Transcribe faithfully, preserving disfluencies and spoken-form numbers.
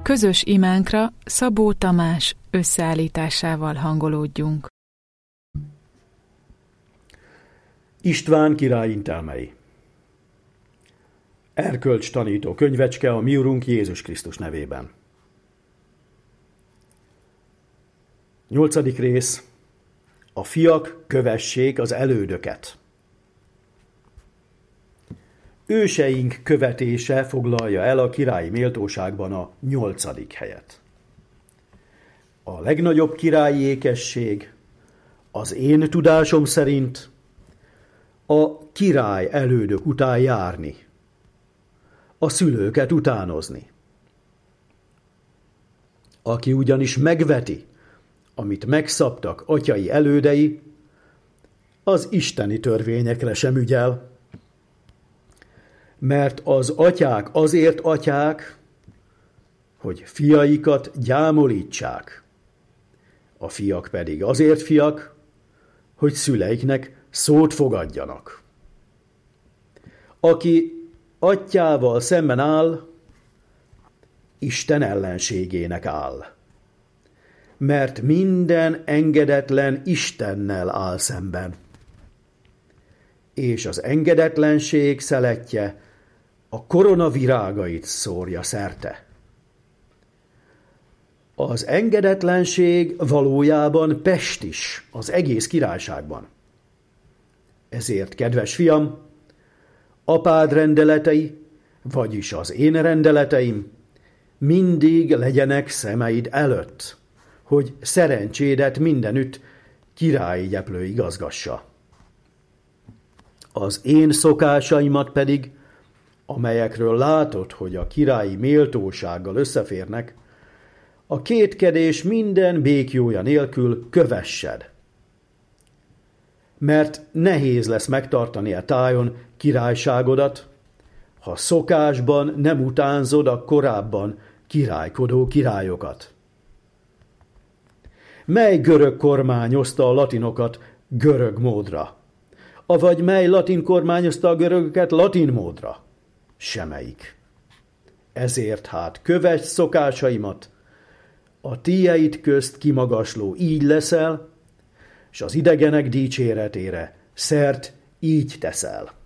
Közös imánkra Szabó Tamás összeállításával hangolódjunk. István király intelmei. Erkölcs tanító könyvecske a mi Urunk Jézus Krisztus nevében. Nyolcadik rész. A fiak kövessék az elődöket. Őseink követése foglalja el a királyi méltóságban a nyolcadik helyet. A legnagyobb királyi ékesség az én tudásom szerint a király elődök után járni, a szülőket utánozni. Aki ugyanis megveti, amit megszabtak atyai elődei, az isteni törvényekre sem ügyel, mert az atyák azért atyák, hogy fiaikat gyámolítsák, a fiak pedig azért fiak, hogy szüleiknek szót fogadjanak. Aki atyával szemben áll, Isten ellenségének áll, mert minden engedetlen Istennel áll szemben, és az engedetlenség szeletje a koronavirágait szórja szerte. Az engedetlenség valójában pestis az egész királyságban. Ezért, kedves fiam, apád rendeletei, vagyis az én rendeleteim mindig legyenek szemeid előtt, hogy szerencsédet mindenütt királyi gyeplő igazgassa. Az én szokásaimat pedig, amelyekről látod, hogy a királyi méltósággal összeférnek, a kétkedés minden békjója nélkül kövessed. Mert nehéz lesz megtartani a tájon királyságodat, ha szokásban nem utánzod a korábban királykodó királyokat. Mely görög kormányozta a latinokat görög módra? Avagy mely latin kormányozta a görögöket latin módra? Semmelyik. Ezért hát kövess szokásaimat, a tieid közt kimagasló így leszel, s az idegenek dicséretére szert így teszel.